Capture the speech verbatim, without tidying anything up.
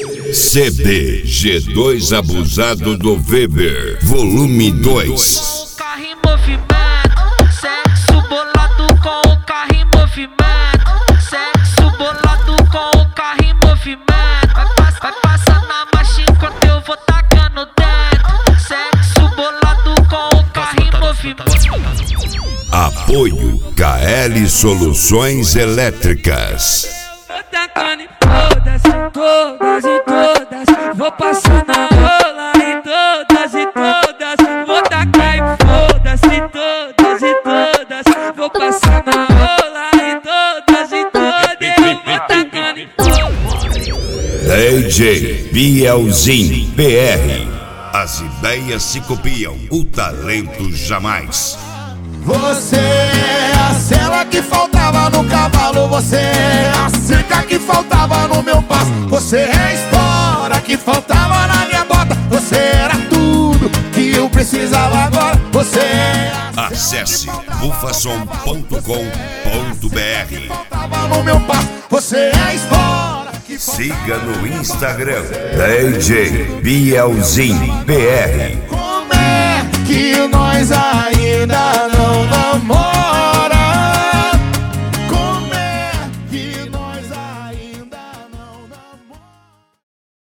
C D G dois Abusado do Weber, volume dois. Carro em movimento, sexo bolado com o carro em movimento, sexo bolado com o carro em movimento. Vai, pass vai passando na marcha enquanto eu vou tacando dentro, sexo bolado com o carro em movimento. Apoio K L Soluções Elétricas. Tacando em todas, em todas, em todas. Vou passar na rola em todas, em todas. Vou tacar em foda-se todas, em todas. Vou passar na rola em todas, em todas. Vou tacando em todas. D J Bielzinho P R. As ideias se copiam, o talento jamais. Você é a sela que faltava no cavalo, você é a cerca que faltava no meu passo, você é a espora que faltava na minha bota, você era tudo que eu precisava agora, você é a Acesse bufasom ponto com ponto br. faltava no meu passo, você é a espora que siga no Instagram D J Bielzinho P R. Como é que nós ainda não namoramos?